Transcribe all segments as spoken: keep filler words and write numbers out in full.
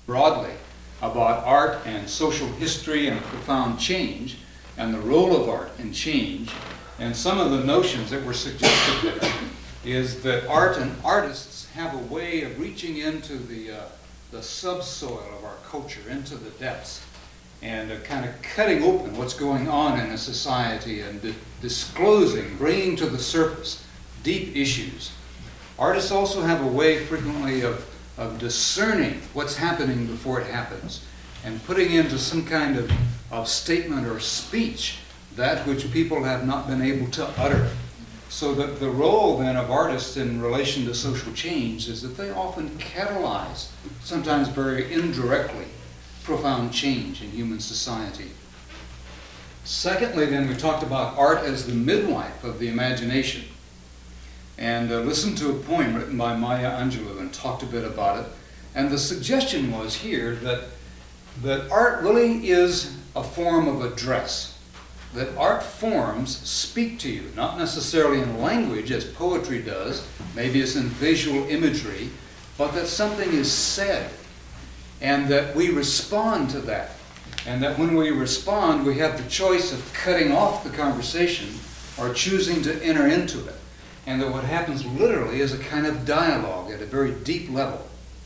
broadly about art and social history and profound change and the role of art in change. And some of the notions that were suggested there is that art and artists have a way of reaching into the, uh, the subsoil of our culture, into the depths, and uh, kind of cutting open what's going on in a society and di- disclosing, bringing to the surface deep issues. Artists also have a way frequently of, of discerning what's happening before it happens and putting into some kind of, of statement or speech that which people have not been able to utter. So that the role then of artists in relation to social change is that they often catalyze, sometimes very indirectly, profound change in human society. Secondly, then, we talked about art as the midwife of the imagination. And uh, listened to a poem written by Maya Angelou and talked a bit about it. And the suggestion was here that, that art really is a form of address. That art forms speak to you, not necessarily in language as poetry does, maybe it's in visual imagery, but that something is said and that we respond to that. And that when we respond, we have the choice of cutting off the conversation or choosing to enter into it. And that what happens literally is a kind of dialogue at a very deep level.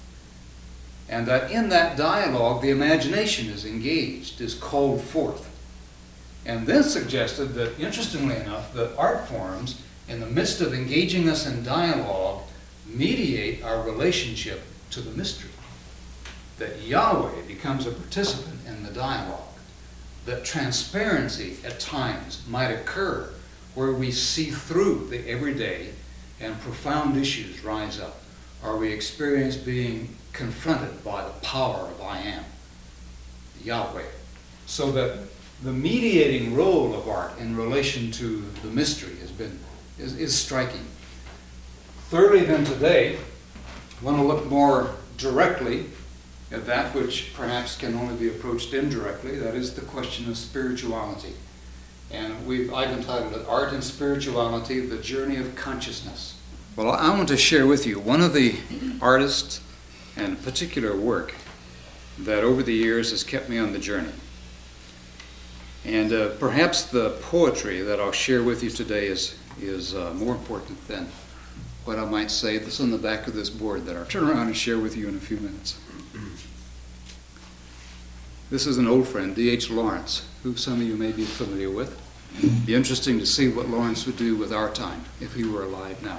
And that in that dialogue, the imagination is engaged, is called forth. And then suggested that, interestingly enough, that art forms, in the midst of engaging us in dialogue, mediate our relationship to the mystery. That Yahweh becomes a participant in the dialogue. That transparency at times might occur where we see through the everyday and profound issues rise up, or we experience being confronted by the power of I Am, Yahweh. So that the mediating role of art in relation to the mystery has been is, is striking. Thirdly, then, today, I want to look more directly at that which perhaps can only be approached indirectly, that is the question of spirituality. And we've, I've entitled it, Art and Spirituality, the Journey of Consciousness. Well, I want to share with you one of the artists and particular work that over the years has kept me on the journey. And uh, perhaps the poetry that I'll share with you today is, is uh, more important than what I might say that's on the back of this board that I'll turn around and share with you in a few minutes. This is an old friend, D H Lawrence, who some of you may be familiar with. It'd be interesting to see what Lawrence would do with our time if he were alive now.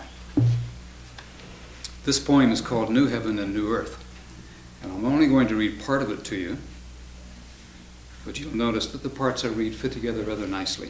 This poem is called New Heaven and New Earth, and I'm only going to read part of it to you, but you'll notice that the parts I read fit together rather nicely.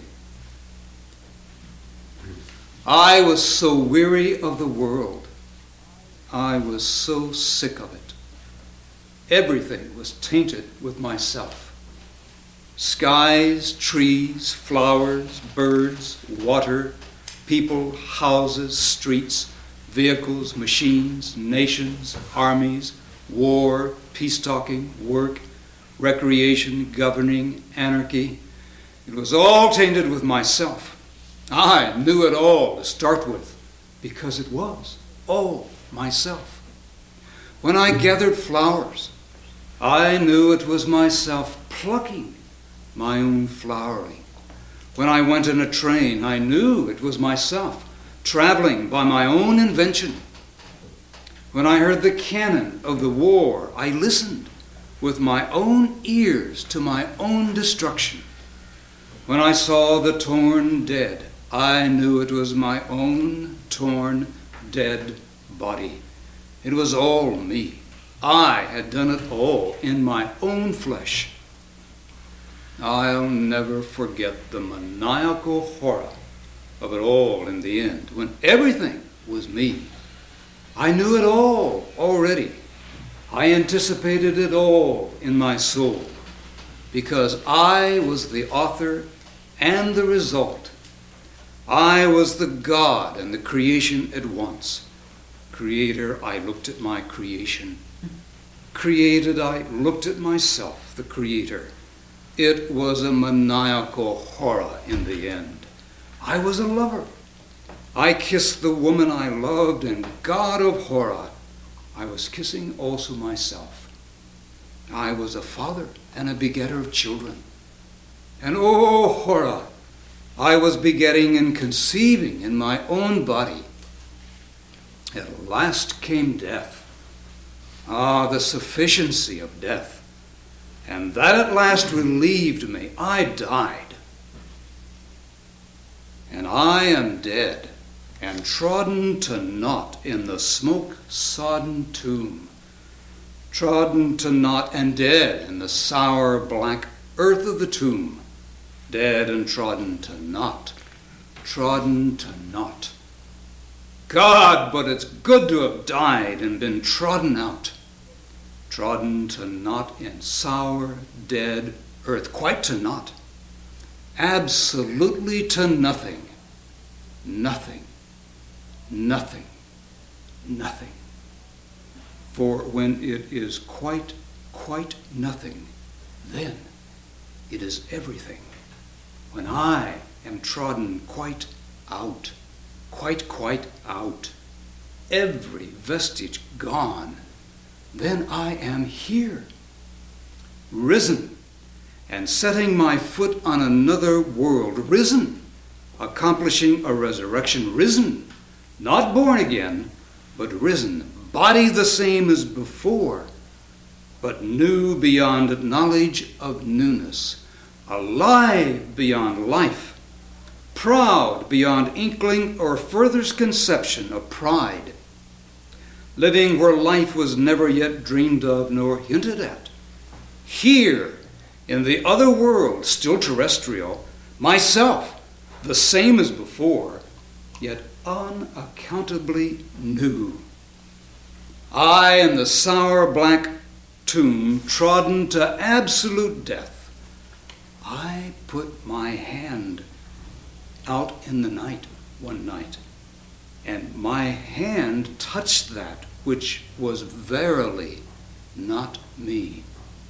I was so weary of the world. I was so sick of it. Everything was tainted with myself. Skies, trees, flowers, birds, water, people, houses, streets, vehicles, machines, nations, armies, war, peace-talking, work, recreation, governing, anarchy. It was all tainted with myself. I knew it all to start with, because it was all myself. When I gathered flowers, I knew it was myself plucking my own flowering. When I went in a train, I knew it was myself traveling by my own invention. When I heard the cannon of the war, I listened with my own ears to my own destruction. When I saw the torn dead, I knew it was my own torn, dead body. It was all me. I had done it all in my own flesh. I'll never forget the maniacal horror of it all in the end, when everything was me. I knew it all already. I anticipated it all in my soul, because I was the author and the result. I was the God and the creation at once. Creator, I looked at my creation. Created, I looked at myself, the creator. It was a maniacal horror in the end. I was a lover. I kissed the woman I loved, and God of horror, I was kissing also myself. I was a father and a begetter of children. And oh, horror, I was begetting and conceiving in my own body. At last came death. Ah, the sufficiency of death. And that at last relieved me. I died. And I am dead and trodden to naught in the smoke-sodden tomb. Trodden to naught and dead in the sour black earth of the tomb. Dead and trodden to naught. Trodden to naught. God, but it's good to have died and been trodden out. Trodden to naught in sour, dead earth. Quite to naught. Absolutely to nothing. Nothing. Nothing. Nothing. For when it is quite, quite nothing, then it is everything. When I am trodden quite out, quite, quite out, every vestige gone, then I am here, risen, and setting my foot on another world, risen, accomplishing a resurrection, risen, not born again, but risen, body the same as before, but new beyond knowledge of newness, alive beyond life, proud beyond inkling or furthest conception of pride, living where life was never yet dreamed of nor hinted at. Here, in the other world, still terrestrial, myself, the same as before, yet unaccountably new. I in the sour black tomb, trodden to absolute death, I put my hand out in the night one night, and my hand touched that which was verily not me.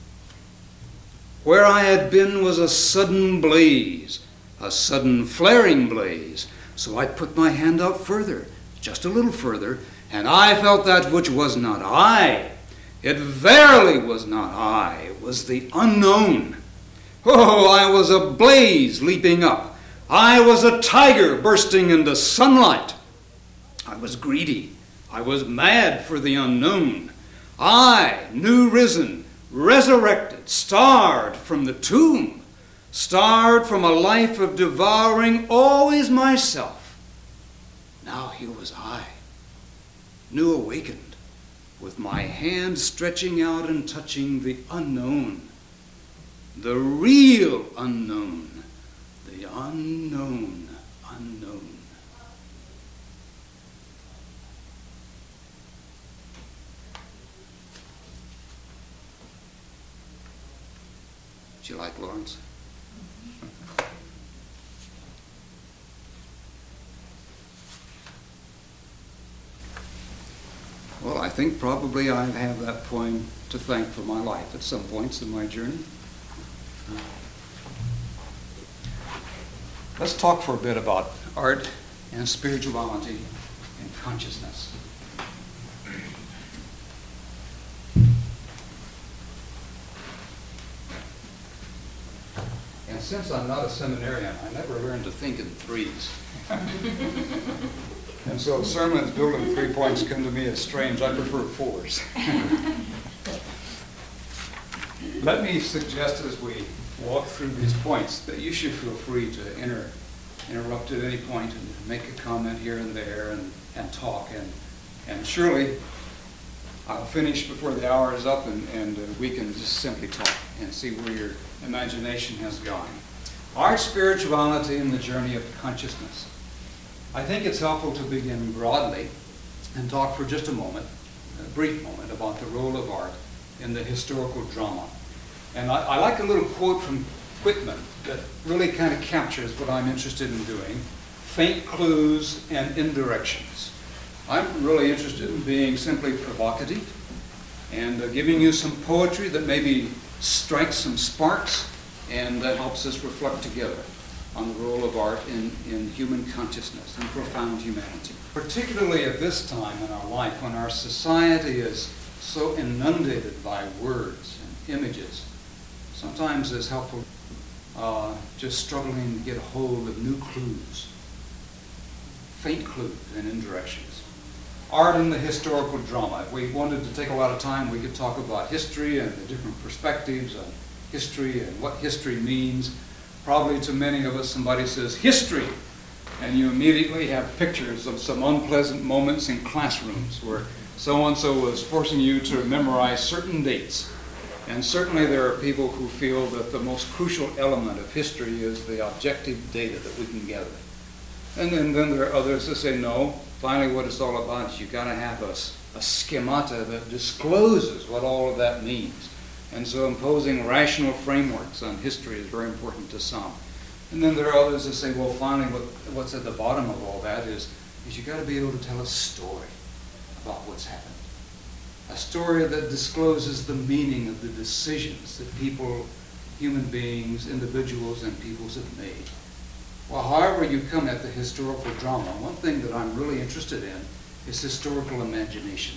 Where I had been was a sudden blaze, a sudden flaring blaze. So I put my hand out further, just a little further, and I felt that which was not I. It verily was not I. It was the unknown. Oh, I was a blaze leaping up. I was a tiger bursting into sunlight. I was greedy. I was mad for the unknown. I, new risen, resurrected, starved from the tomb, starved from a life of devouring always myself. Now here was I, new awakened, with my hand stretching out and touching the unknown, the real unknown, the unknown unknown. Do you like Lawrence? Well, I think probably I have that poem to thank for my life at some points in my journey. Let's talk for a bit about art and spirituality and consciousness. And since I'm not a seminarian, I never learned to think in threes. And so sermons built in three points come to me as strange. I prefer fours. Let me suggest as we walk through these points that you should feel free to inter, interrupt at any point and make a comment here and there and, and talk. And, and surely I'll finish before the hour is up and, and uh, we can just simply talk and see where your imagination has gone. Art, spirituality, and the journey of consciousness. I think it's helpful to begin broadly and talk for just a moment, a brief moment, about the role of art in the historical drama. And I, I like a little quote from Whitman that really kind of captures what I'm interested in doing: faint clues and indirections. I'm really interested in being simply provocative and uh, giving you some poetry that maybe strikes some sparks and that helps us reflect together on the role of art in, in human consciousness and profound humanity. Particularly at this time in our life when our society is so inundated by words and images, sometimes is helpful uh, just struggling to get a hold of new clues, faint clues and indirections. Art and the historical drama. If we wanted to take a lot of time, we could talk about history and the different perspectives on history and what history means. Probably to many of us, somebody says history, and you immediately have pictures of some unpleasant moments in classrooms where so-and-so was forcing you to memorize certain dates. And certainly there are people who feel that the most crucial element of history is the objective data that we can gather. And then, then there are others that say, no, finally what it's all about is you've got to have a, a schemata that discloses what all of that means. And so imposing rational frameworks on history is very important to some. And then there are others that say, well, finally what, what's at the bottom of all that is, is you've got to be able to tell a story about what's happened. A story that discloses the meaning of the decisions that people, human beings, individuals, and peoples have made. Well, however you come at the historical drama, one thing that I'm really interested in is historical imagination.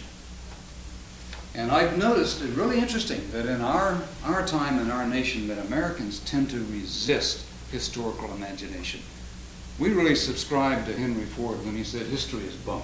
And I've noticed, it's really interesting, that in our, our time in our nation, that Americans tend to resist historical imagination. We really subscribe to Henry Ford when he said history is bunk.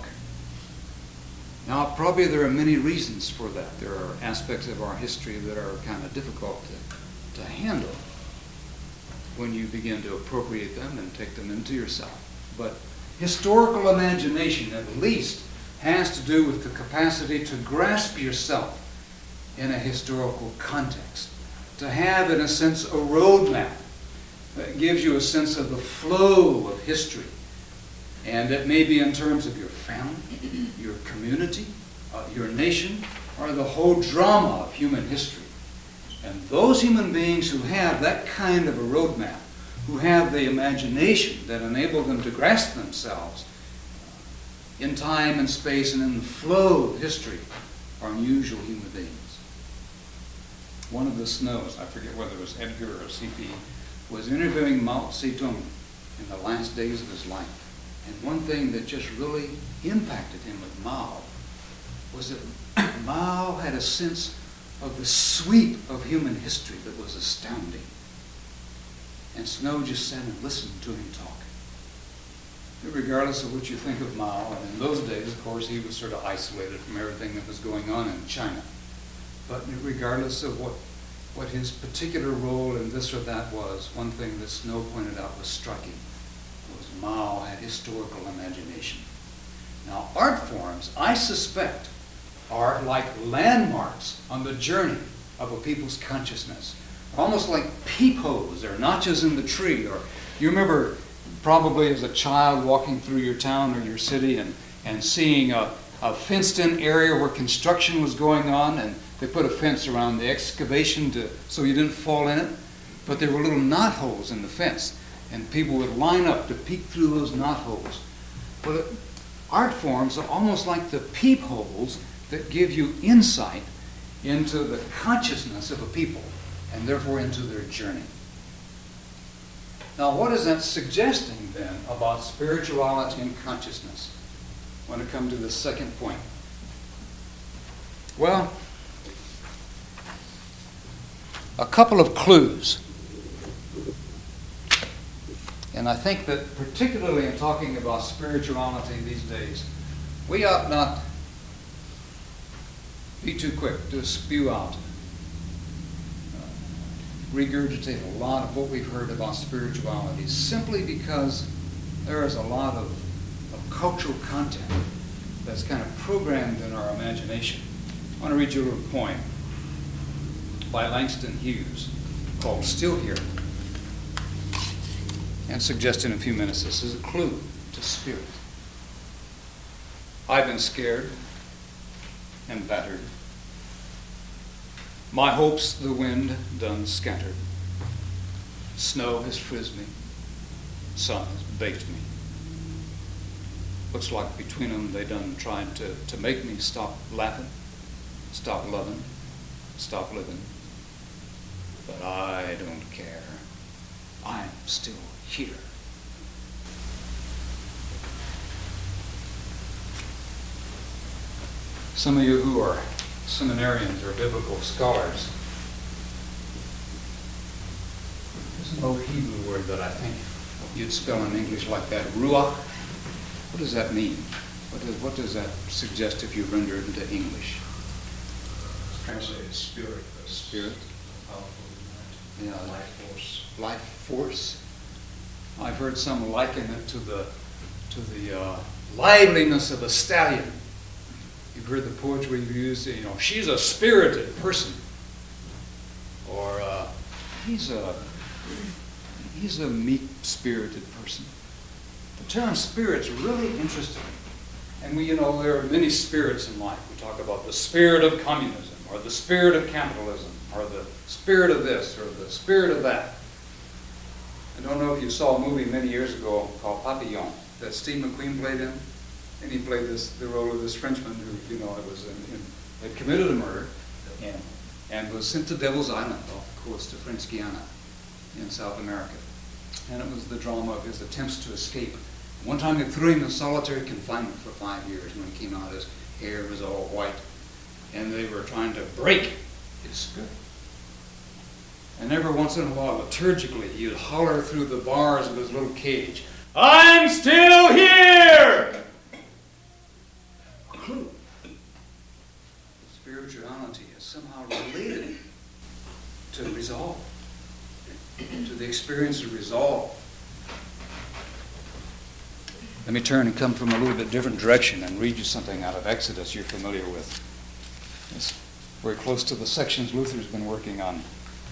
Now, probably there are many reasons for that. There are aspects of our history that are kind of difficult to, to handle when you begin to appropriate them and take them into yourself. But historical imagination, at least, has to do with the capacity to grasp yourself in a historical context, to have, in a sense, a roadmap that gives you a sense of the flow of history. And it may be in terms of your family, your community, uh, your nation, or the whole drama of human history. And those human beings who have that kind of a roadmap, who have the imagination that enable them to grasp themselves in time and space and in the flow of history, are unusual human beings. One of the Snows, I forget whether it was Edgar or C P, was interviewing Mao Zedong in the last days of his life. And one thing that just really impacted him with Mao was that Mao had a sense of the sweep of human history that was astounding. And Snow just sat and listened to him talk. Regardless of what you think of Mao, and in those days, of course, he was sort of isolated from everything that was going on in China. But regardless of what, what his particular role in this or that was, one thing that Snow pointed out was striking. Mao had historical imagination. Now, art forms, I suspect, are like landmarks on the journey of a people's consciousness. Almost like peepholes or notches in the tree. Or you remember probably as a child walking through your town or your city and, and seeing a, a fenced-in area where construction was going on, and they put a fence around the excavation to, so you didn't fall in it. But there were little knot holes in the fence. And people would line up to peek through those knot holes. Well, art forms are almost like the peepholes that give you insight into the consciousness of a people, and therefore into their journey. Now, what is that suggesting then about spirituality and consciousness when it comes to the second point? Well, a couple of clues. And I think that particularly in talking about spirituality these days, we ought not be too quick to spew out, uh, regurgitate a lot of what we've heard about spirituality simply because there is a lot of, of cultural content that's kind of programmed in our imagination. I want to read you a little poem by Langston Hughes called Still Here, and suggest in a few minutes this is a clue to spirit. I've been scared and battered. My hopes the wind done scattered. Snow has frizzed me. Sun has baked me. Looks like between them they done tried to, to make me stop laughing, stop loving, stop living. But I don't care. I'm still here. Some of you who are seminarians or biblical scholars There's an old Hebrew word that I think you'd spell in English like that, ruach. What does that mean? What does, what does that suggest if you render it into English? It's translated spirit. Spirit? Powerful, Yeah. life force. Life force. I've heard some liken it to the to the uh, liveliness of a stallion. You've heard the poetry used, you know, she's a spirited person, or uh, he's a he's a meek-spirited person. The term spirit's really interesting, and we, you know, there are many spirits in life. We talk about the spirit of communism, or the spirit of capitalism, or the spirit of this, or the spirit of that. I don't know if you saw a movie many years ago called Papillon that Steve McQueen played in, and he played this the role of this Frenchman who, you know, was in, in, had committed a murder and and was sent to Devil's Island off the coast of French Guiana in South America, and it was the drama of his attempts to escape. One time they threw him in solitary confinement for five years. When he came out, his hair was all white, and they were trying to break his spirit. And every once in a while, liturgically, he'd holler through the bars of his little cage, "I'm still here!" A clue. Spirituality is somehow related to resolve, to the experience of resolve. Let me turn and come from a little bit different direction and read you something out of Exodus you're familiar with. It's very close to the sections Luther's been working on.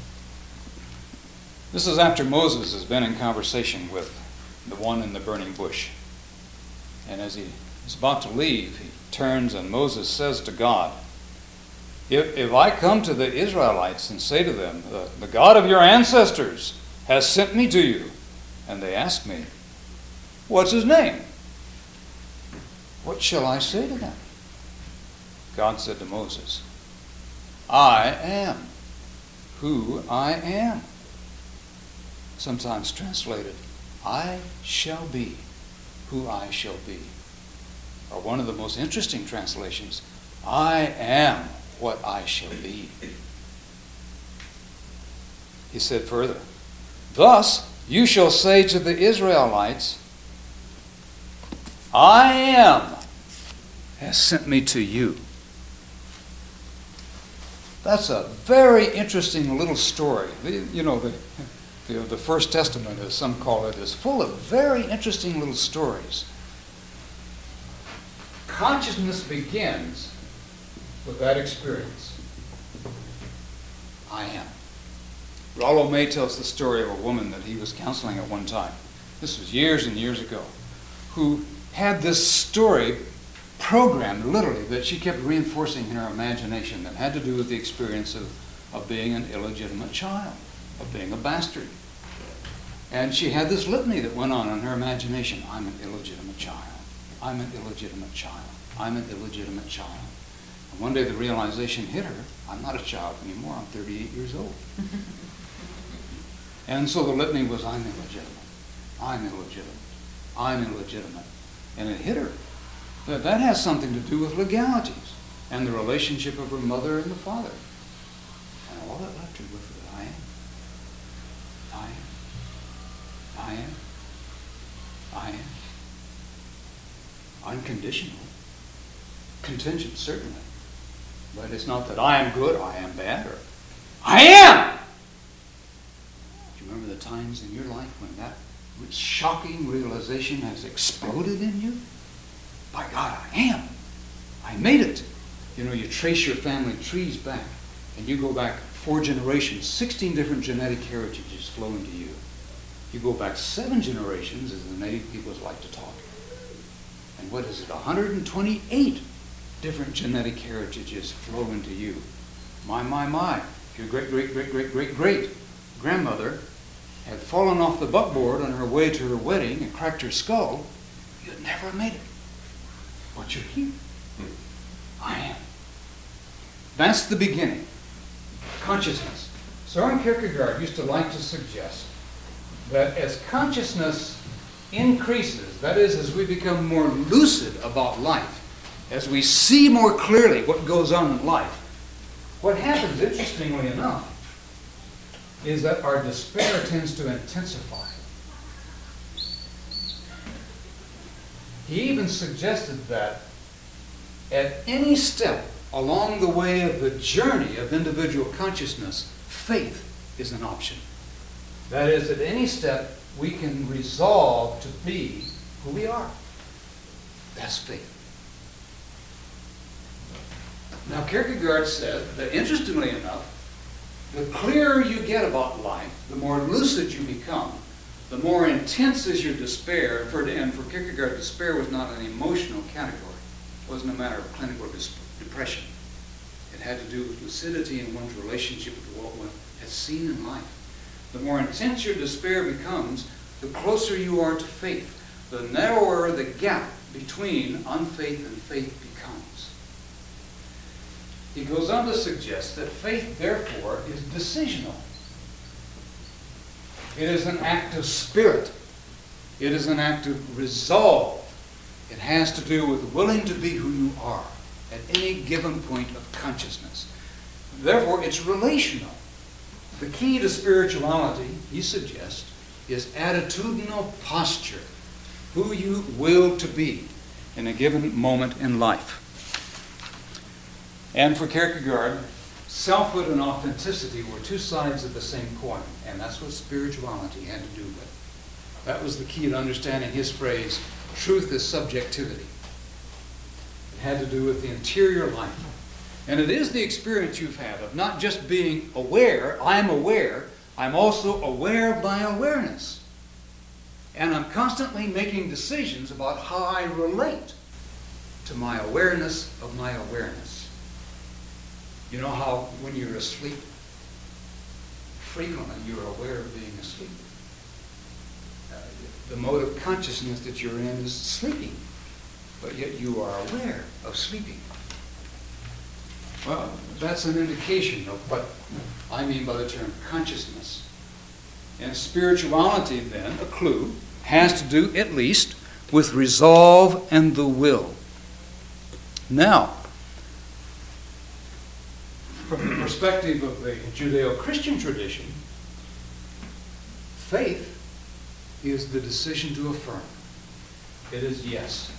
This is after Moses has been in conversation with the one in the burning bush. And as he is about to leave, he turns and Moses says to God, If, if I come to the Israelites and say to them, the, the God of your ancestors has sent me to you, and they ask me, what's his name? What shall I say to them? God said to Moses, I am who I am. Sometimes translated, I shall be who I shall be. Or one of the most interesting translations, I am what I shall be. He said further, thus you shall say to the Israelites, I am has sent me to you. That's a very interesting little story. You know, the, the, the First Testament, as some call it, is full of very interesting little stories. Consciousness begins with that experience. I am. Rollo May tells the story of a woman that he was counseling at one time. This was years and years ago, who had this story programmed, literally, that she kept reinforcing in her imagination that had to do with the experience of, of being an illegitimate child, of being a bastard. And she had this litany that went on in her imagination. I'm an illegitimate child. I'm an illegitimate child. I'm an illegitimate child. And one day the realization hit her, I'm not a child anymore. I'm thirty-eight years old. And so the litany was, I'm illegitimate. I'm illegitimate. I'm illegitimate. And it hit her. That that has something to do with legalities and the relationship of her mother and the father. And all that left her with it, I am. I am. I am. I am. Unconditional. Contingent, certainly. But it's not that I am good, I am bad, or I am! Do you remember the times in your life when that shocking realization has exploded in you? By God, I am. I made it. You know, you trace your family trees back, and you go back four generations, sixteen different genetic heritages flow into you. You go back seven generations, as the native peoples like to talk. And what is it, one hundred twenty-eight different genetic heritages flow into you. My, my, my. If your great, great, great, great, great, great grandmother had fallen off the buckboard on her way to her wedding and cracked her skull, you'd never have made it. But you're here. I am. That's the beginning. Consciousness. Søren Kierkegaard used to like to suggest that as consciousness increases, that is, as we become more lucid about life, as we see more clearly what goes on in life, what happens, interestingly enough, is that our despair tends to intensify. He even suggested that at any step along the way of the journey of individual consciousness, faith is an option. That is, at any step, we can resolve to be who we are. That's faith. Now, Kierkegaard said that, interestingly enough, the clearer you get about life, the more lucid you become, the more intense is your despair. And for, and for Kierkegaard, despair was not an emotional category. It wasn't a matter of clinical dis- depression. It had to do with lucidity in one's relationship with what one has seen in life. The more intense your despair becomes, the closer you are to faith. The narrower the gap between unfaith and faith becomes. He goes on to suggest that faith, therefore, is decisional. It is an act of spirit. It is an act of resolve. It has to do with willing to be who you are at any given point of consciousness. Therefore, it's relational. The key to spirituality, he suggests, is attitudinal posture, who you will to be in a given moment in life. And for Kierkegaard, selfhood and authenticity were two sides of the same coin, and that's what spirituality had to do with. That was the key to understanding his phrase, truth is subjectivity. It had to do with the interior life. And it is the experience you've had of not just being aware, I'm aware, I'm also aware of my awareness. And I'm constantly making decisions about how I relate to my awareness of my awareness. You know how when you're asleep, frequently you're aware of being asleep. Uh, the mode of consciousness that you're in is sleeping, but yet you are aware of sleeping. Well, that's an indication of what I mean by the term consciousness. And spirituality, then, a clue, has to do, at least, with resolve and the will. Now, from the perspective of the Judeo-Christian tradition, faith is the decision to affirm. It is yes.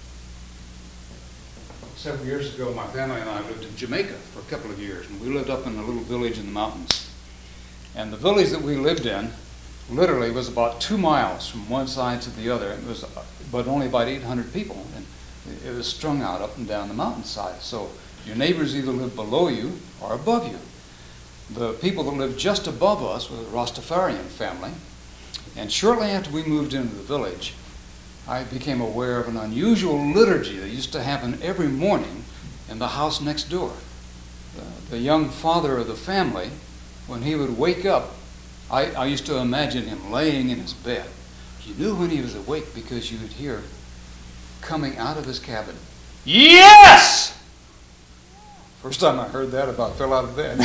Several years ago, my family and I lived in Jamaica for a couple of years, and we lived up in a little village in the mountains. And the village that we lived in literally was about two miles from one side to the other. It was but only about eight hundred people, and it was strung out up and down the mountainside. So your neighbors either lived below you or above you. The people that lived just above us were the Rastafarian family, and shortly after we moved into the village, I became aware of an unusual liturgy that used to happen every morning in the house next door. The, the young father of the family, when he would wake up, I, I used to imagine him laying in his bed. You knew when he was awake because you would hear coming out of his cabin, "Yes!" First time I heard that, I about fell out of bed.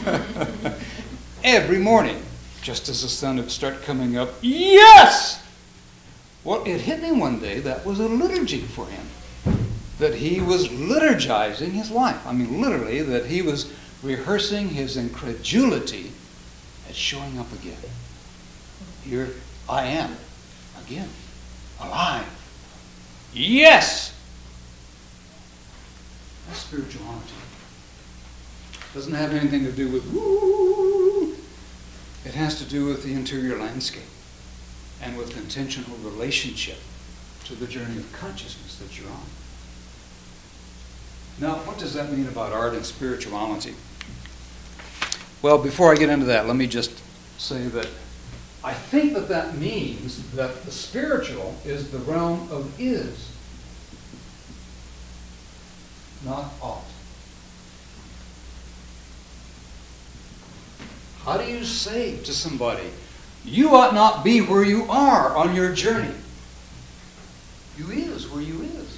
Every morning, just as the sun would start coming up, "Yes!" Well, it hit me one day that was a liturgy for him. That he was liturgizing his life. I mean, literally, that he was rehearsing his incredulity at showing up again. Here I am, again, alive. Yes! That's spirituality. Doesn't have anything to do with woo. It has to do with the interior landscape and with intentional relationship to the journey of consciousness that you're on. Now, what does that mean about art and spirituality? Well, before I get into that, let me just say that I think that that means that the spiritual is the realm of is, not ought. How do you say to somebody, you ought not be where you are on your journey? You is where you is.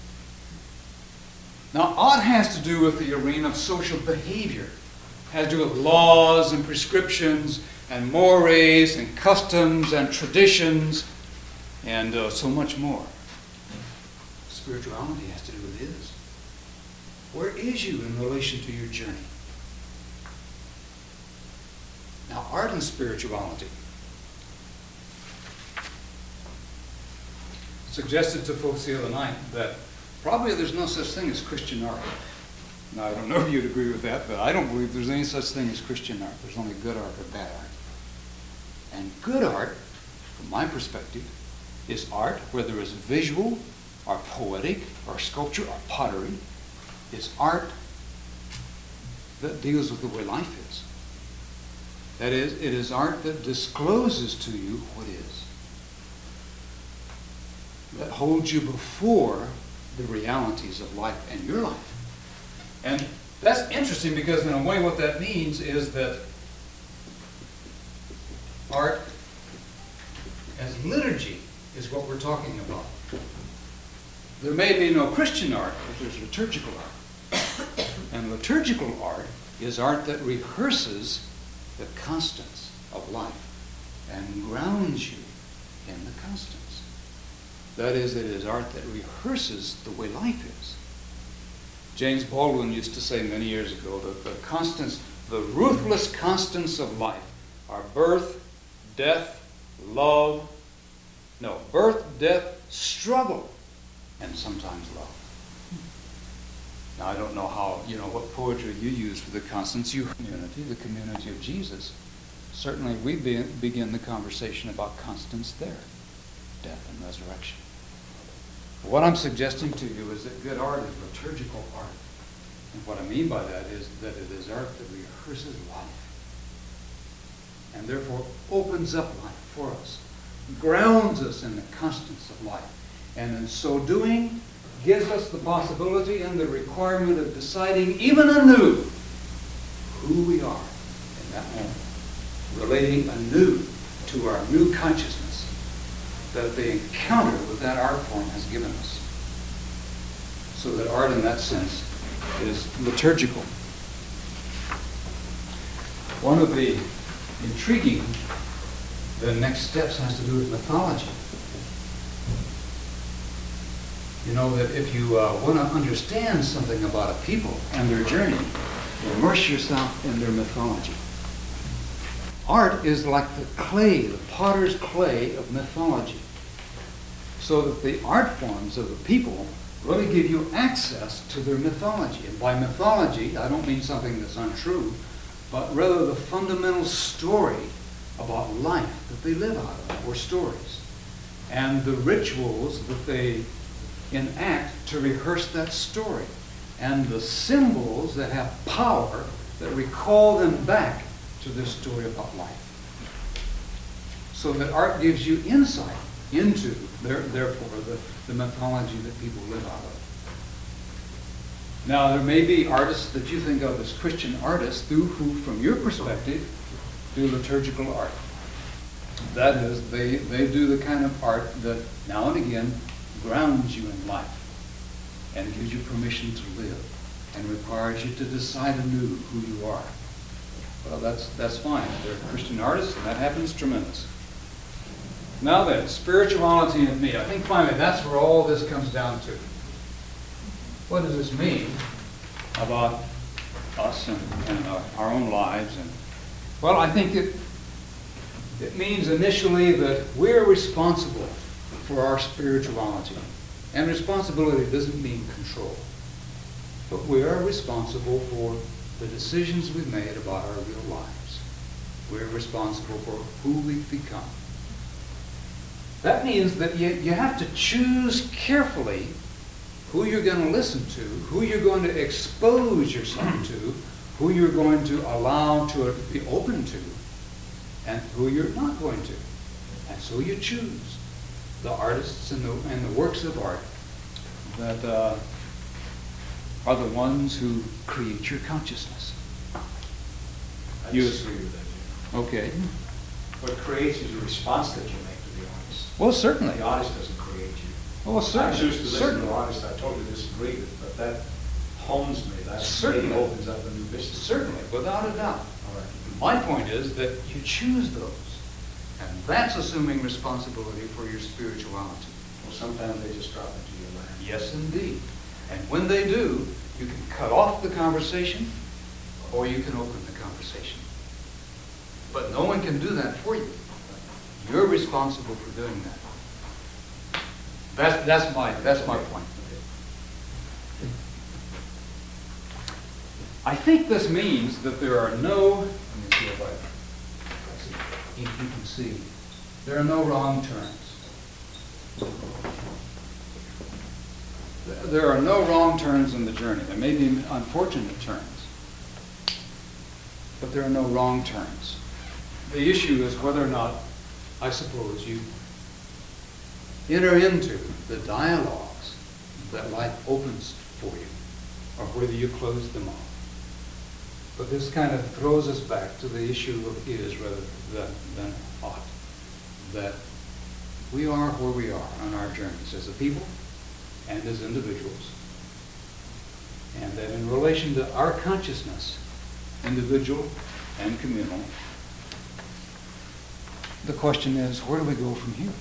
Now, ought has to do with the arena of social behavior. It has to do with laws and prescriptions and mores and customs and traditions and uh, so much more. Spirituality has to do with is. Where is you in relation to your journey? Now, art and spirituality. Suggested to folks the other night that probably there's no such thing as Christian art. Now, I don't know if you'd agree with that, but I don't believe there's any such thing as Christian art. There's only good art or bad art. And good art, from my perspective, is art, whether it's visual or poetic or sculpture or pottery. It's art that deals with the way life is. That is, it is art that discloses to you what is. That holds you before the realities of life and your life. And that's interesting because in a way what that means is that art as liturgy is what we're talking about. There may be no Christian art, but there's liturgical art. And liturgical art is art that rehearses the constants of life and grounds you in the constants. That is, it is art that rehearses the way life is. James Baldwin used to say many years ago that the constants, the ruthless constants of life are birth, death, love, no, birth, death, struggle, and sometimes love. Now, I don't know how, you know, what poetry you use for the constants. You community, the community of Jesus. Certainly we be, begin the conversation about constants there, death and resurrection. What I'm suggesting to you is that good art is liturgical art. And what I mean by that is that it is art that rehearses life. And therefore opens up life for us, grounds us in the constants of life. And in so doing, gives us the possibility and the requirement of deciding even anew who we are in that moment. Relating anew to our new consciousness that the encounter with that art form has given us. So that art in that sense is liturgical. One of the intriguing, the next steps has to do with mythology. You know that if you uh, want to understand something about a people and their journey, immerse yourself in their mythology. Art is like the clay, the potter's clay of mythology. So that the art forms of the people really give you access to their mythology. And by mythology, I don't mean something that's untrue, but rather the fundamental story about life that they live out of, or stories. And the rituals that they enact to rehearse that story. And the symbols that have power that recall them back to this story about life. So that art gives you insight into, their, therefore, the, the mythology that people live out of. Now, there may be artists that you think of as Christian artists who, who from your perspective, do liturgical art. That is, they, they do the kind of art that now and again grounds you in life and gives you permission to live and requires you to decide anew who you are. Well, that's, that's fine. They're Christian artists, and that happens tremendous. Now then, spirituality in me. I think finally that's where all this comes down to. What does this mean about us and, and our, our own lives? And well, I think it, it means initially that we're responsible for our spirituality. And responsibility doesn't mean control. But we are responsible for the decisions we've made about our real lives. We're responsible for who we've become. That means that you, you have to choose carefully who you're going to listen to, who you're going to expose yourself to, who you're going to allow to be open to, and who you're not going to. And so you choose the artists and the, and the works of art that uh, are the ones who create your consciousness. I You- disagree with that. Okay. Jim. What creates is the response that you make to the artist. Well, certainly. The artist doesn't create you. Well, I certainly. choose to listen to certainly. the artist. I totally disagree with, but that hones me. That Certainly. maybe opens up a new business. Certainly, without a doubt. All right. My point is that you choose those. And that's assuming responsibility for your spirituality. Well, sometimes they just drop into your lap. Yes, indeed. And when they do, you can cut off the conversation or you can open the conversation. But no one can do that for you. You're responsible for doing that. That's, that's my, that's my point. I think this means that there are no, let me see if I, if you can see, there are no wrong turns. There are no wrong turns in the journey. There may be unfortunate turns, but there are no wrong turns. The issue is whether or not, I suppose, you enter into the dialogues that life opens for you, or whether you close them off. But this kind of throws us back to the issue of is rather than, than ought. That we are where we are on our journeys as a people and as individuals. And that in relation to our consciousness, individual and communal, the question is, where do we go from here?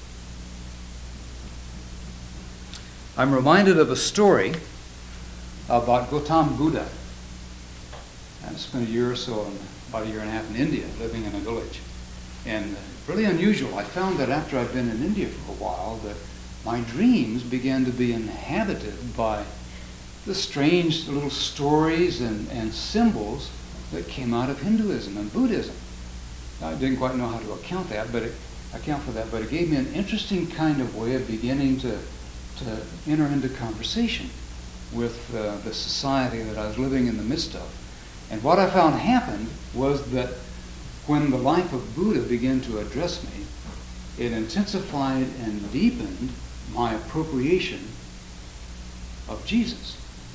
I'm reminded of a story about Gautam Buddha. I spent a year or so, in, about a year and a half in India, living in a village. And really unusual, I found that after I'd been in India for a while, that my dreams began to be inhabited by the strange little stories and, and symbols that came out of Hinduism and Buddhism. I didn't quite know how to account that, but it, account for that, but it gave me an interesting kind of way of beginning to, to enter into conversation with uh, the society that I was living in the midst of. And what I found happened was that when the life of Buddha began to address me, it intensified and deepened my appropriation of Jesus.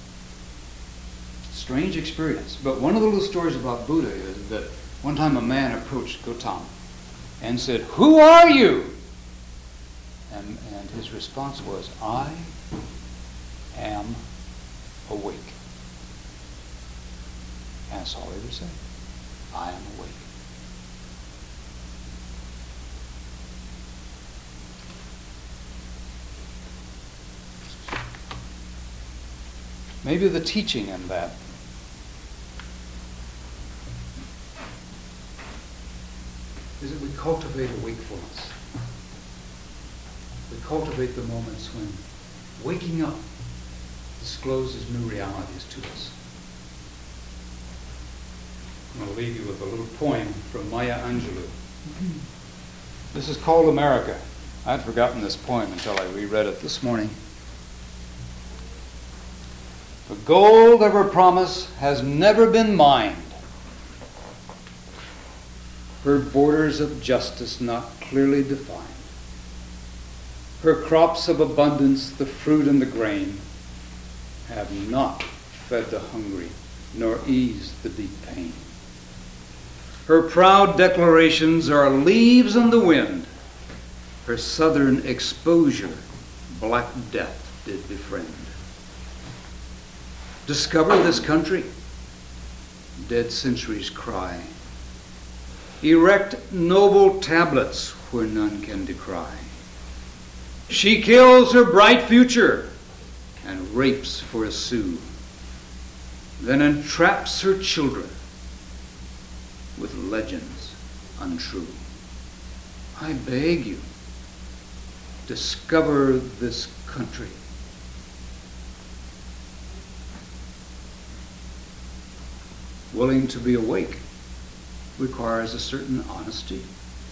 Strange experience. But one of the little stories about Buddha is that one time a man approached Gautam and said, "Who are you?" And, and his response was, "I am awake." That's all he would say. I am awake. Maybe the teaching in that is that we cultivate a wakefulness. We cultivate the moments when waking up discloses new realities to us. I'm going to leave you with a little poem from Maya Angelou. This is called America. I'd forgotten this poem until I reread it this morning. The gold of her promise has never been mined. Her borders of justice not clearly defined. Her crops of abundance, the fruit and the grain, have not fed the hungry, nor eased the deep pain. Her proud declarations are leaves in the wind. Her southern exposure, black death did befriend. Discover this country, dead centuries cry. Erect noble tablets where none can decry. She kills her bright future and rapes for a sou, then entraps her children with legends untrue. I beg you, discover this country. Willing to be awake requires a certain honesty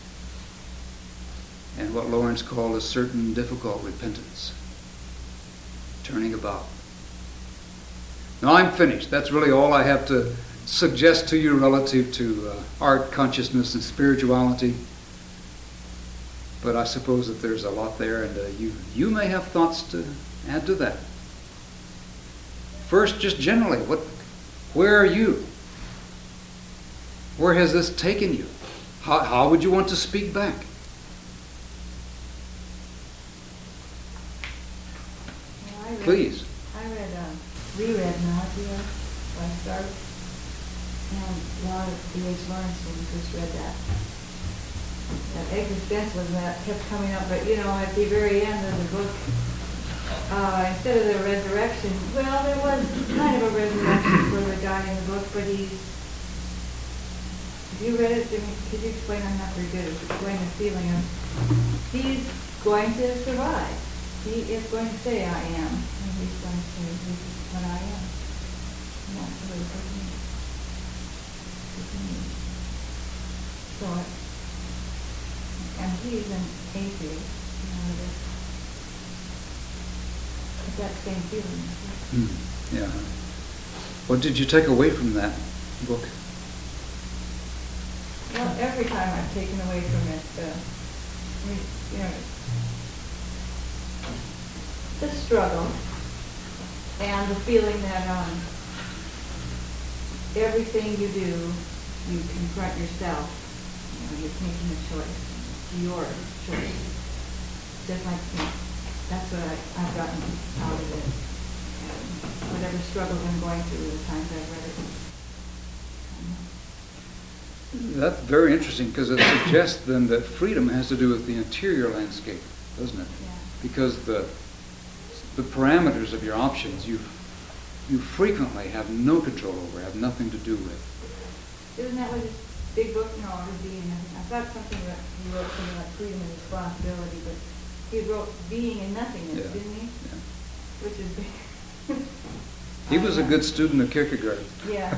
and what Lawrence called a certain difficult repentance, turning about. Now I'm finished. That's really all I have to suggest to you relative to uh, art, consciousness, and spirituality. But I suppose that there's a lot there, and uh, you, you may have thoughts to add to that. First, just generally, what, where are you? Where has this taken you? How, how would you want to speak back? Well, I read, Please. I read, uh, reread Nausea by Stark, and a lot of D H Lawrence when we first read that. That existentialism that kept coming up, but you know, at the very end of the book, uh, instead of the resurrection, well, there was kind of a resurrection for the guy in the book, but he's Have you read it, Jimmy? Could you explain, I'm not very good at explaining the feeling of, he's going to survive. He is going to say, I am, and he's going to say, this is what I am. And that's really good to me. Good to me. So, it- and he's an atheist, you know, this, it's that same feeling. Hmm, yeah. What did you take away from that book? Well, every time I've taken away from it, uh, we, you know, the struggle and the feeling that um, everything you do, you confront yourself. You know, you're making a choice, your choice. Just like me. That's what I, I've gotten out of it. And whatever struggles I'm going through, the times I've read it. That's very interesting because it suggests then that freedom has to do with the interior landscape, doesn't it? Yeah. Because the the parameters of your options you you frequently have no control over, have nothing to do with. Isn't that what this big book, no, it was being, I thought something that he wrote something like freedom and responsibility, but he wrote being and nothingness, Yeah. didn't he? Yeah. Which is big. He was a good student of Kierkegaard. Yeah.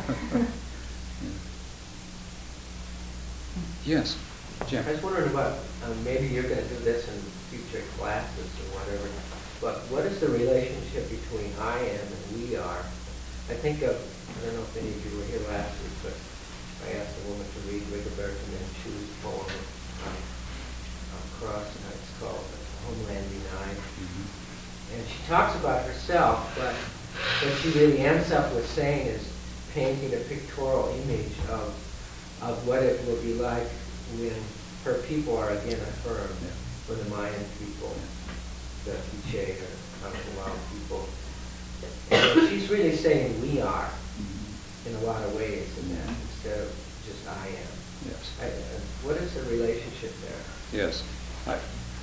Yes, Jim. I was wondering about, um, maybe you're going to do this in future classes or whatever, but what is the relationship between I am and we are? I think of, I don't know if any of you were here last week, but I asked a woman to read Rigobert and then choose poem um, across, and it's called Homeland Denied. Mhm. And she talks about herself, but what she really ends up with saying is painting a pictorial image of of what it will be like when her people are again affirmed, Yeah. when the Mayan people, the Quiche or Kanawa people. And she's really saying we are Mhm. in a lot of ways in that, instead of just I am. Yes. I, uh, what is the relationship there? Yes. I,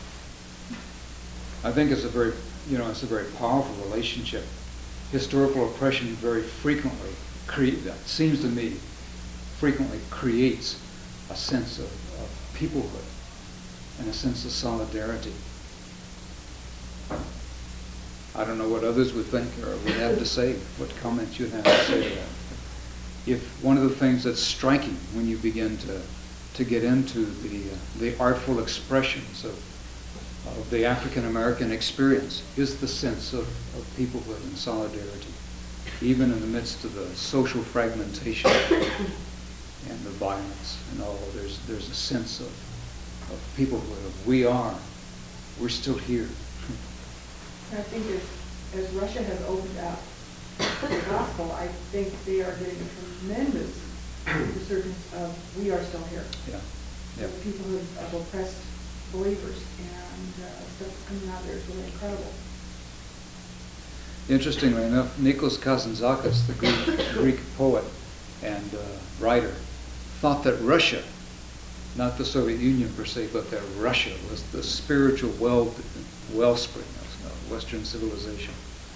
I think it's a very, you know, it's a very powerful relationship. Historical oppression very frequently, cre- that seems to me, frequently creates a sense of, of peoplehood and a sense of solidarity. I don't know what others would think or would have to say, what comments you'd have to say to that. If one of the things that's striking when you begin to, to get into the, uh, the artful expressions of, of the African American experience is the sense of, of peoplehood and solidarity, even in the midst of the social fragmentation and the violence and all. There's there's a sense of, of peoplehood, of we are, we're still here. I think as, as Russia has opened up the gospel, I think they are getting a tremendous resurgence of we are still here. Yeah, The yeah. people who have oppressed believers, and uh, stuff coming out there is really incredible. Interestingly enough, Nikos Kazantzakis, the Greek, Greek poet and uh, writer, thought that Russia, not the Soviet Union per se, but that Russia was the spiritual well wellspring of Western civilization.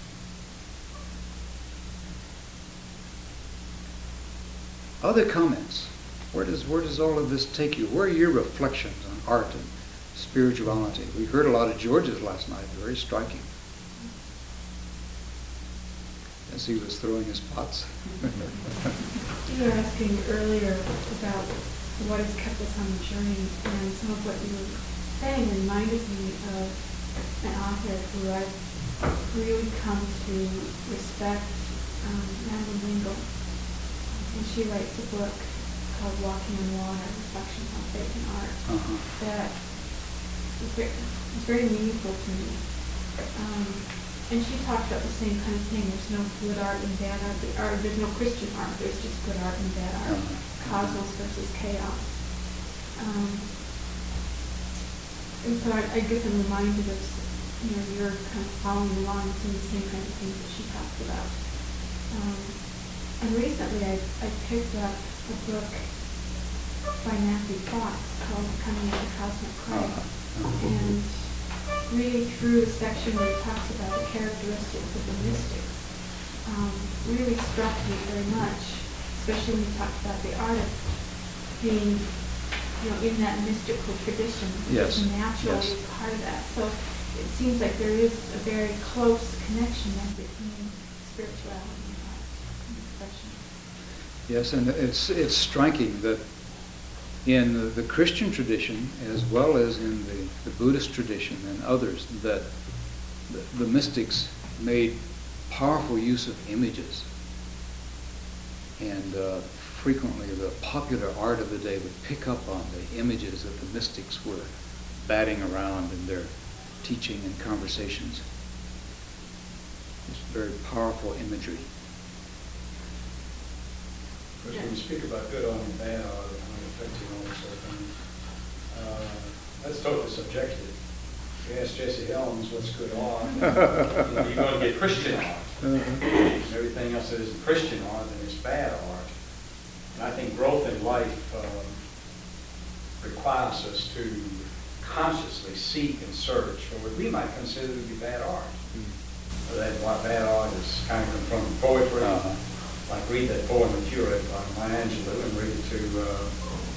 Other comments? Where does where does all of this take you? Where are your reflections on art and spirituality? We heard a lot of George's last night, very striking. As he was throwing his pots. You were asking earlier about what has kept us on the journey, and some of what you were saying reminded me of an author who I've really come to respect, um, Madeline L'Engle. And she writes a book called Walking on Water, Reflections on Faith and Art, Uh-huh. that is very, is very meaningful to me. Um, And she talked about the same kind of thing. There's no good art and bad art. The art there's no Christian art. There's just good art and bad art. Uh-huh. Cosmos versus chaos. Um, and so I, I guess I'm reminded of, you know, you're kind of following along with some of the same kind of things that she talked about. Um, and recently I, I picked up a book by Matthew Fox called Coming Out of Cosmic Clay. Uh-huh. Uh-huh. And reading through the section where it talks about the characteristics of the mystics um, really struck me very much, especially when he talked about the art of being, you know, in that mystical tradition. Yes, It's naturally yes. part of that. So it seems like there is a very close connection then between spirituality and art and expression. Yes, and it's, it's striking that in the, the Christian tradition, as well as in the, the Buddhist tradition and others, that the, the mystics made powerful use of images. And uh, frequently the popular art of the day would pick up on the images that the mystics were batting around in their teaching and conversations. It's very powerful imagery. Of course, when you speak about good art and bad art, and how it affects you and all this sort of thing, uh, that's totally subjective. If you ask Jesse Helms what's good art, you're going to get Christian art. And everything else that isn't Christian art, then it's bad art. And I think growth in life um, requires us to consciously seek and search for what we might consider to be bad art. So that's why bad art is kind of from poetry. Uh-huh. Like read that poem that you read by Maya Angelou and read it to uh,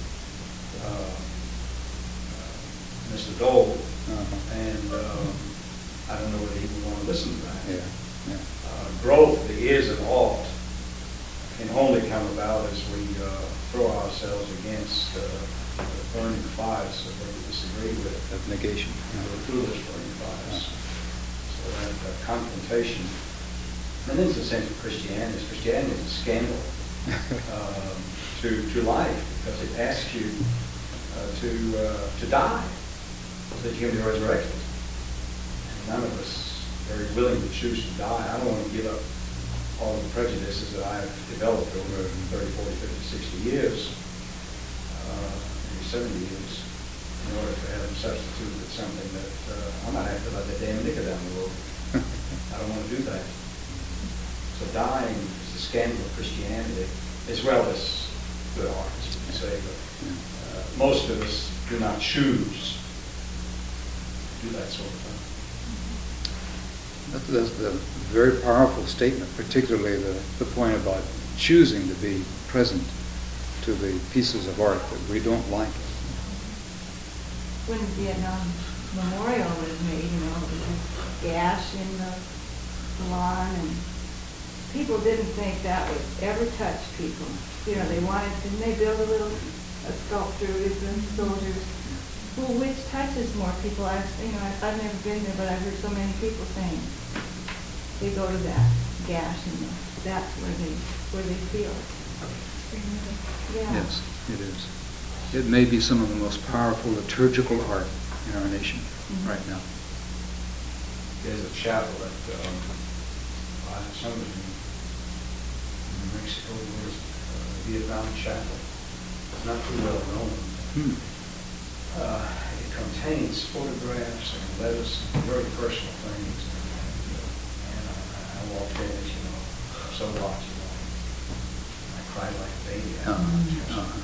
uh, uh, Mister Dole, Uh-huh. and um, I don't know whether he would want to listen to that. Yeah, yeah. Uh, growth that is an art can only come about as we uh, throw ourselves against uh, the burning fires that we disagree with, Of negation. uh, through those burning fires. So that uh, confrontation. And this is the sense of Christianity. Christianity is a scandal um, to, to life because it asks you uh, to uh, to die so that you can be resurrected. And none of us are very willing to choose to die. I don't want to give up all of the prejudices that I've developed over thirty, forty, fifty, sixty years, uh, maybe seventy years, in order to have them substitute with something that uh, I might have to let the damn nigger down the road. I don't want to do that. So dying is the scandal of Christianity, as well as good art, as you can say. But uh, most of us do not choose to do that sort of thing. That- That's a very powerful statement, particularly the, the point about choosing to be present to the pieces of art that we don't like. When the Vietnam Memorial was made, you know, there was a gash in the lawn, and people didn't think that would ever touch people. You know, they wanted, didn't they build a little a sculpture with the soldiers? Well, which touches more people? I've, you know, I've, I've never been there, but I've heard so many people saying they go to that gash and that's where they, where they feel it. Yeah. Yes, it is. It may be some of the most powerful liturgical art in our nation Mhm. right now. There's a chapel at um, uh, somewhere in New Mexico, where it's uh, Vietnam Chapel. It's not too well known. Hmm. Uh, it contains photographs and letters, and very personal things. And I, I walked in, you know, so much, you know, I cried like a baby. Uh-huh. It's Uh-huh.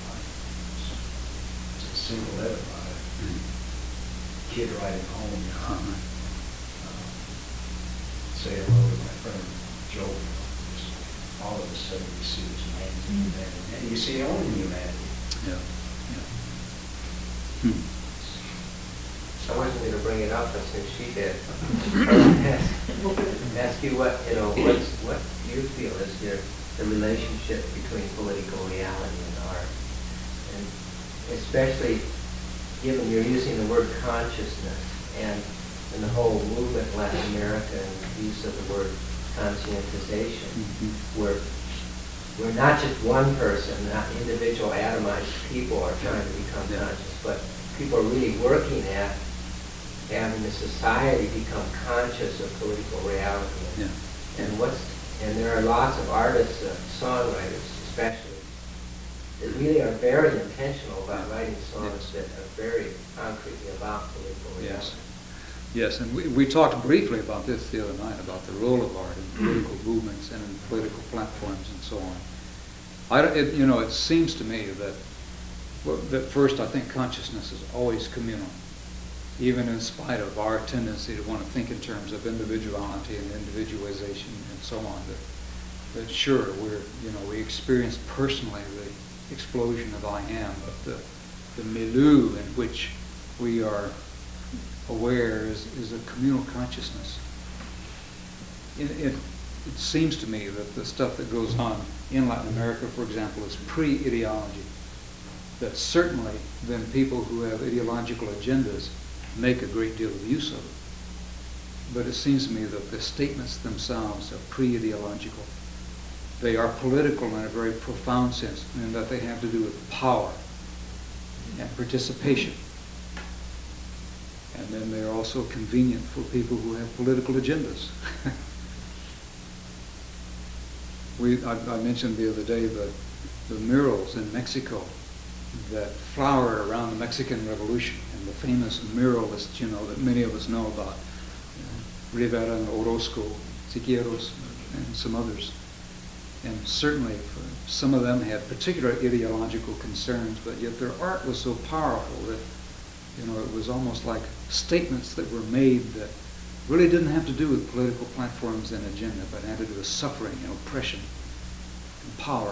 it's a single letter by a kid writing home, you know. Uh-huh. Uh, say hello to my friend Joe. Just all of a sudden you see this man in humanity, and you see your own humanity. Yeah. Yeah. Hmm. I wasn't going to bring it up, but since she did, ask, ask you what, you know, what's, what you feel is your, the relationship between political reality and art. And especially given you're using the word consciousness and, and the whole movement in Latin America and the use of the word conscientization, Mhm. where we're not just one person, not individual atomized people are trying to become Yeah. conscious, but people are really working at having the society become conscious of political reality. Yeah. And what's and there are lots of artists, uh, songwriters especially, that really are very intentional about writing songs Yes. that are very concretely about political reality. Yes. Yes, and we, we talked briefly about this the other night, about the role of art in political movements and in political platforms and so on. I, don't- it, you know, it seems to me that, well, that first, I think consciousness is always communal, even in spite of our tendency to want to think in terms of individuality and individualization and so on. That, that sure, we're, you know, we experience personally the, explosion of I am, but the, the milieu in which we are aware is, is a communal consciousness. It, it, it seems to me that the stuff that goes on in Latin America, for example, is pre-ideology. That certainly then people who have ideological agendas make a great deal of use of it. But it seems to me that the statements themselves are pre-ideological. They are political in a very profound sense, in that they have to do with power and participation. And then they're also convenient for people who have political agendas. we, I, I mentioned the other day the, the murals in Mexico that flowered around the Mexican Revolution, and the famous muralists, you know, that many of us know about, uh, Rivera and Orozco, Siqueiros, and some others. And certainly for some of them had particular ideological concerns, but yet their art was so powerful that, you know, it was almost like statements that were made that really didn't have to do with political platforms and agenda, but had to do with suffering and oppression and power.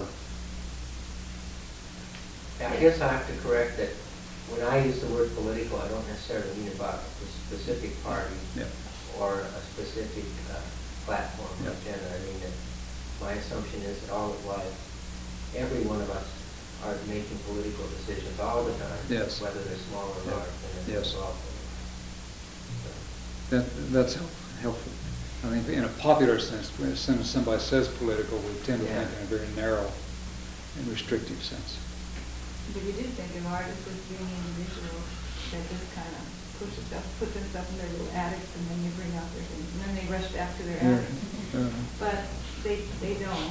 I guess I have to correct that when I use the word political, I don't necessarily mean about a specific party Yeah. or a specific uh, platform or Yeah. agenda. I mean that my assumption is that all of life, every one of us are making political decisions all the time, Yes. whether they're small or Yeah. large. And Yes. it's awful. That, that's help, helpful. I mean, in a popular sense, as soon as somebody says political, we tend to Yeah. think in a very narrow and restrictive sense. But you do think of artists as being individuals that just kind of push stuff, put their stuff in their little attics, and then you bring out their things, and then they rush back to their attic. Uh, But they, they don't.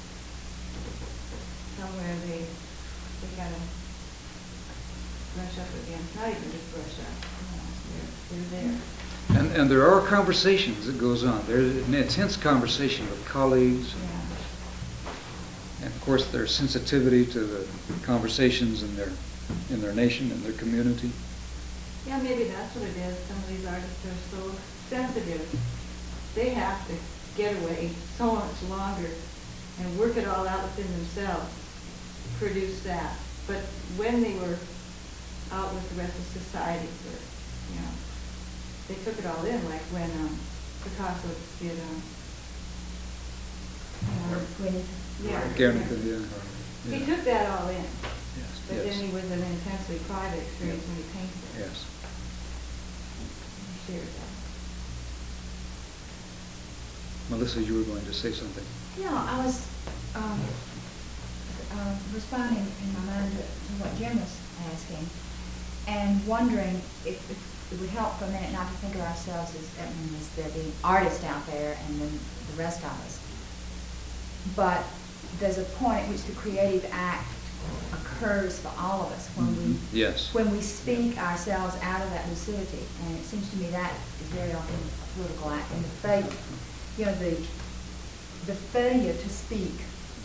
Somewhere they, they gotta brush up again, not even just brush up, you know, they're, they're there. And, and there are conversations that goes on. There's an intense conversation with colleagues. Yeah. And of course, their sensitivity to the conversations in their, in their nation and their community. Yeah, maybe that's what it is. Some of these artists are so sensitive. They have to get away so much longer and work it all out within themselves, produce that. But when they were out with the rest of society, or, you know, they took it all in, like when um, Picasso did, um, you know, Guernica. yeah. Guernica, yeah. He Yeah. took that all in, Yes, but yes, then he was an intensely private experience when he painted it. yes. He shared that. Melissa, you were going to say something. Yeah, I was um, uh, responding in my mind to, to what Jim was asking, and wondering if, if it would help for a minute not to think of ourselves as, I mean, as there being artists out there and then the rest of us. But there's a point at which the creative act occurs for all of us when we Yes. when we speak ourselves out of that lucidity, and it seems to me that is very often a political act. And the faith, you know, the the failure to speak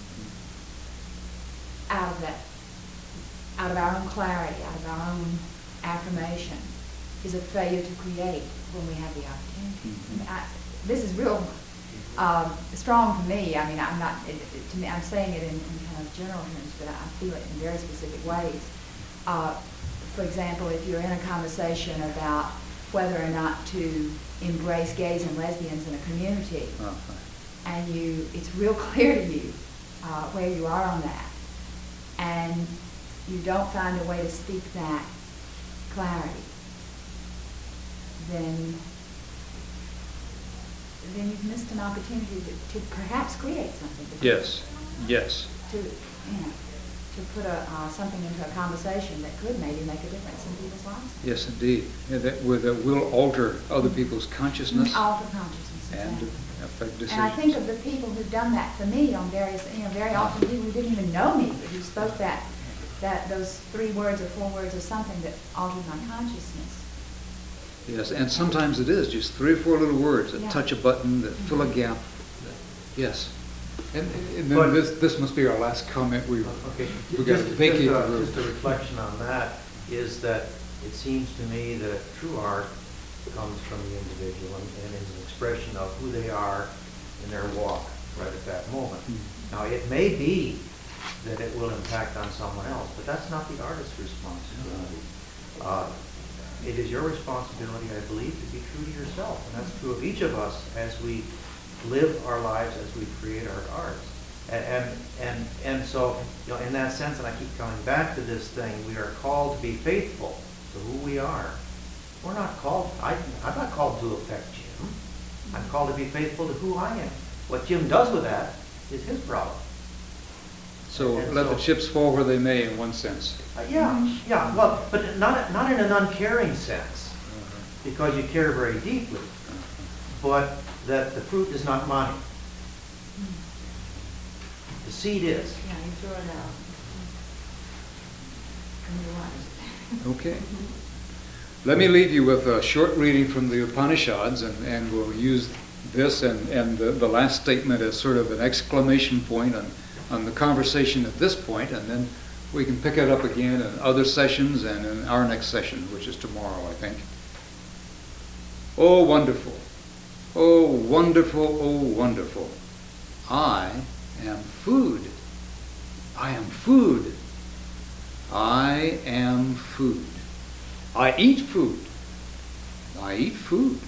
out of that, out of our own clarity, out of our own affirmation, is a failure to create when we have the opportunity. I mean, I, this is real um, strong to me. I mean, I'm not. It, it, to me, I'm saying it in, in kind of general terms, but I feel it in very specific ways. Uh, for example, if you're in a conversation about whether or not to embrace gays and lesbians in a community, Uh, and you, it's real clear to you uh, where you are on that, and you don't find a way to speak that clarity, then then you've missed an opportunity to, to perhaps create something. To, yes, yes. To you know, to put a uh, something into a conversation that could maybe make a difference in people's lives. Yes, indeed. Yeah, that, will- that will alter other people's consciousness Alter consciousness. and exactly. affect decisions. And I think of the people who've done that for me on various, you know, very often people who didn't even know me, but who spoke that, that those three words or four words or something that altered my consciousness. Yes, and sometimes it is just three or four little words that Yeah. touch a button, that fill a gap. Yes. And, and then But- this, this must be our last comment. We, Okay, we got to just, vacate just, the uh, room. just a reflection on that is that it seems to me that true art comes from the individual and, and is an expression of who they are in their walk right at that moment. Hmm. Now, it may be that it will impact on someone else, but that's not the artist's responsibility. Uh, It is your responsibility, I believe, to be true to yourself, and that's true of each of us as we live our lives, as we create our art. And, and, and, and so, you know, in that sense, and I keep coming back to this thing, we are called to be faithful to who we are. We're not called, I, I'm not called to affect Jim. I'm called to be faithful to who I am. What Jim does with that is his problem. So And let the so- chips fall where they may, in one sense. Uh, Yeah, yeah, well, but not, not in an uncaring sense, because you care very deeply, but that the fruit is not mine. The seed is. Yeah, you throw it out. And you want it. Okay. Let me leave you with a short reading from the Upanishads, and, and we'll use this and, and the, the last statement as sort of an exclamation point on, on the conversation at this point, and then we can pick it up again in other sessions and in our next session, which is tomorrow, I think. Oh, wonderful. Oh, wonderful, oh, wonderful. I am food. I am food. I am food. I eat food. I eat food.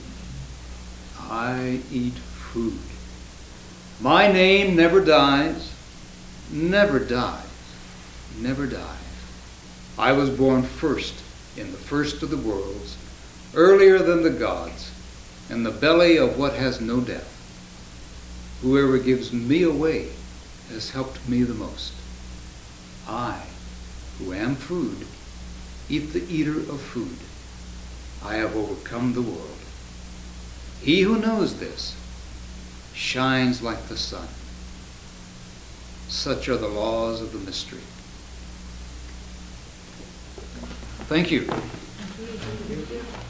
I eat food. My name never dies, never dies, never dies. I was born first in the first of the worlds, earlier than the gods, in the belly of what has no death. Whoever gives me away has helped me the most. I, who am food, eat the eater of food. I have overcome the world. He who knows this shines like the sun. Such are the laws of the mystery. Thank you. Thank you.